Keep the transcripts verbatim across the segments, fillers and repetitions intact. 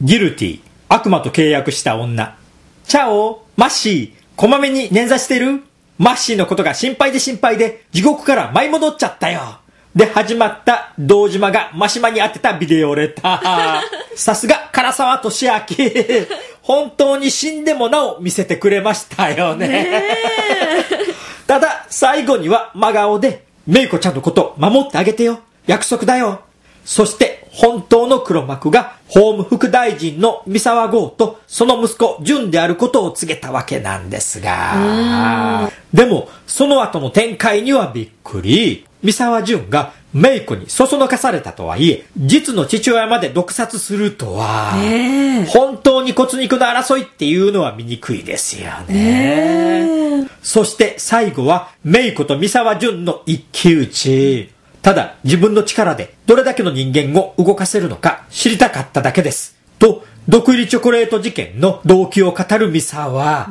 ギルティ、悪魔と契約した女。チャオ、マッシー、こまめに捻挫してる？マッシーのことが心配で心配で地獄から舞い戻っちゃったよ。で始まった堂島がマシマに当てたビデオレター。さすが唐沢俊明。本当に死んでもなお見せてくれましたよね。ねただ最後には真顔でメイコちゃんのこと守ってあげてよ。約束だよ。そして本当の黒幕が法務副大臣の三沢剛とその息子淳であることを告げたわけなんですが、でもその後の展開にはびっくり。三沢淳がメイコにそそのかされたとはいえ、実の父親まで毒殺するとは、ね、本当に骨肉の争いっていうのは醜いですよね。ねそして最後はメイコと三沢淳の一騎打ち。ただ自分の力でどれだけの人間を動かせるのか知りたかっただけです。と、毒入りチョコレート事件の動機を語る三沢、うん、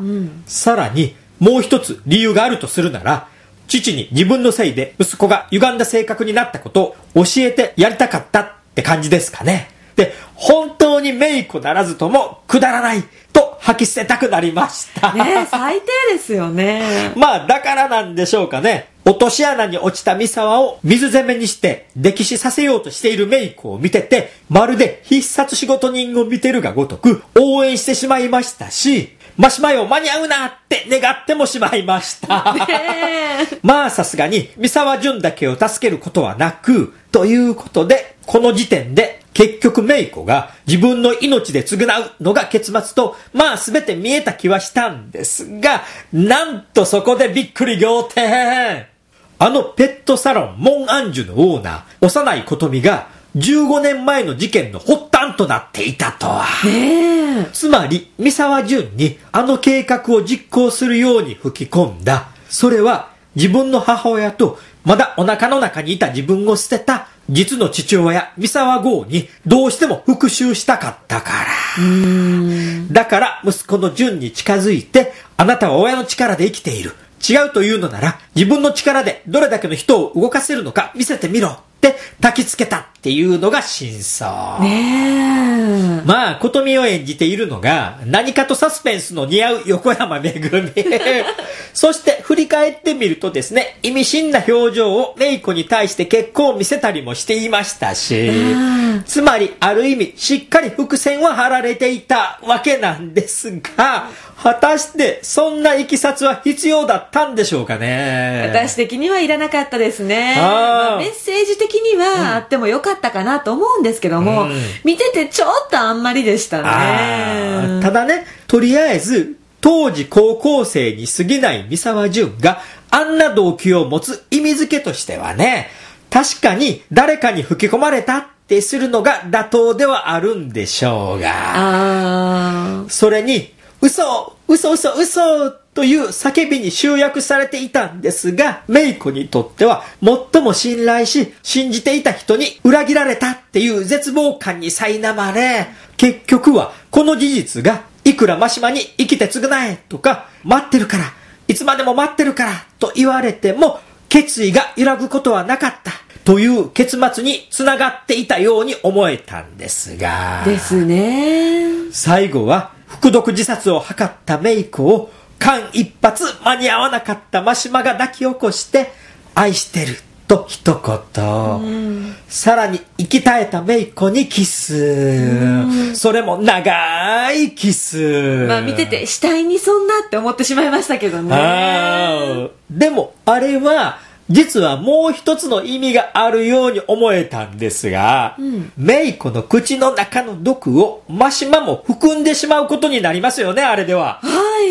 さらにもう一つ理由があるとするなら、父に自分のせいで息子が歪んだ性格になったことを教えてやりたかったって感じですかね。で、本当にメイコならずともくだらないと吐き捨てたくなりました。 ね、最低ですよね。 まあだからなんでしょうかね。落とし穴に落ちた三沢を水攻めにして溺死させようとしているメイコを見てて、まるで必殺仕事人を見てるがごとく応援してしまいましたし、マシマヨ間に合うなって願ってもしまいました。まあさすがに三沢淳だけを助けることはなく、ということでこの時点で結局メイコが自分の命で償うのが結末と、まあ全て見えた気はしたんですが、なんとそこでびっくり仰天。あのペットサロンモンアンジュのオーナー、幼い琴美がじゅうごねんまえの事件の発端となっていたとは。ね、つまり三沢淳にあの計画を実行するように吹き込んだ。それは自分の母親とまだお腹の中にいた自分を捨てた実の父親三沢剛にどうしても復讐したかったから。うーんだから息子の淳に近づいて、あなたは親の力で生きている。違うというのなら自分の力でどれだけの人を動かせるのか見せてみろって焚きつけたっていうのが真相。ねえ。まあ琴美を演じているのが何かとサスペンスの似合う横山めぐみ。そして振り返ってみるとですね、意味深な表情をメイコに対して結構見せたりもしていましたし、つまりある意味しっかり伏線は張られていたわけなんですが、果たしてそんな経緯は必要だったんでしょうかね。 私的にはいらなかったですね。まあ、メッセージ的にはあってもよかったかなと思うんですけども、うん、見ててちょっとあんまりでしたね。 ただね、とりあえず当時高校生に過ぎない三沢淳があんな動機を持つ意味付けとしてはね、確かに誰かに吹き込まれたってするのが妥当ではあるんでしょうが、あそれに嘘嘘嘘嘘という叫びに集約されていたんですが、メイコにとっては最も信頼し信じていた人に裏切られたっていう絶望感に苛まれ、結局はこの事実がいくらマシマに生きて償えとか待ってるからいつまでも待ってるからと言われても決意が揺らぐことはなかったという結末につながっていたように思えたんですが、 ですね。 最後は服毒自殺を図ったメイコを間一髪間に合わなかったマシマが抱き起こして愛してると一言、うん、さらに生き絶えたメイコにキス、うん、それも長いキス。 まあ見てて死体にそんなって思ってしまいましたけどね。 あでもあれは実はもう一つの意味があるように思えたんですが、うん、メイコの口の中の毒をマシマも含んでしまうことになりますよね、あれでは。 はい。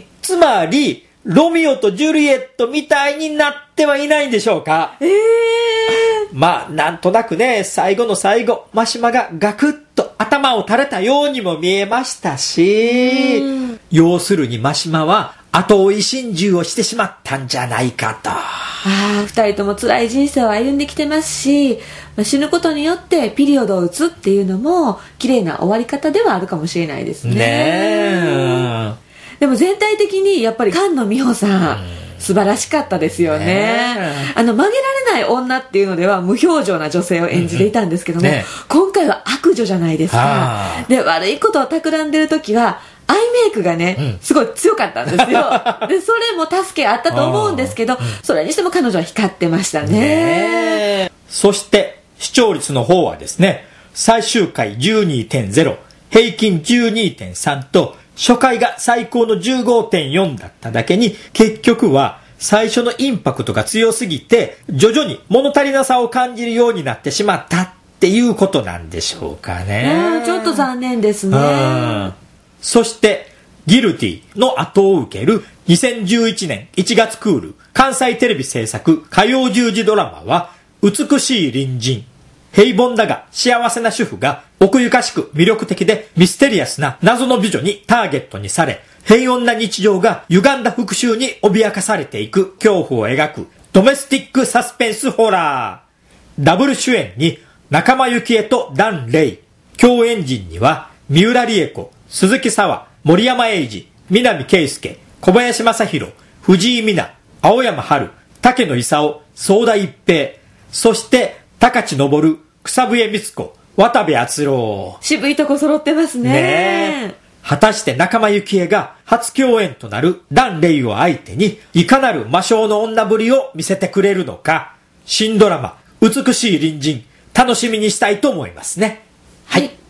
つまりロミオとジュリエットみたいになってはいないんでしょうか。えー、まあなんとなくね、最後の最後マシマがガクッと頭を垂れたようにも見えましたし、要するにマシマは後追い心中をしてしまったんじゃないかと。 ああ、二人とも辛い人生を歩んできてますし、まあ、死ぬことによってピリオドを打つっていうのも綺麗な終わり方ではあるかもしれないですね。ねえ。でも全体的にやっぱり菅野美穂さん、うん、 素晴らしかったですよね。ねあの曲げられない女っていうのでは無表情な女性を演じていたんですけども、うんうんね、今回は悪女じゃないですか。で悪いことを企んでる時はアイメイクがね、うん、すごい強かったんですよ。でそれも助けあったと思うんですけど、うん、それにしても彼女は光ってましたね。 ねそして視聴率の方はですね、最終回 じゅうにてんゼロ、平均 じゅうにてんさん と初回が最高の じゅうごてんよん だっただけに、結局は最初のインパクトが強すぎて徐々に物足りなさを感じるようになってしまったっていうことなんでしょうかね。 ちょっと残念ですね。 そしてギルティの後を受けるにせんじゅういちねんいちがつクール関西テレビ制作火曜じゅうじドラマは、美しい隣人、平凡だが幸せな主婦が奥ゆかしく魅力的でミステリアスな謎の美女にターゲットにされ、平穏な日常が歪んだ復讐に脅かされていく恐怖を描くドメスティックサスペンスホラー。ダブル主演に仲間由紀恵と檀れい、共演陣には三浦理恵子、鈴木砂羽、森山英二、南圭介、小林正弘、藤井美奈、青山春、竹野勲、相田一平、そして高知昇、草笛光子、渡部篤郎。 渋いとこ揃ってますね。 ねえ。果たして仲間由紀恵が初共演となる檀れいを相手にいかなる魔性の女ぶりを見せてくれるのか、新ドラマ美しい隣人楽しみにしたいと思いますね。はい。はい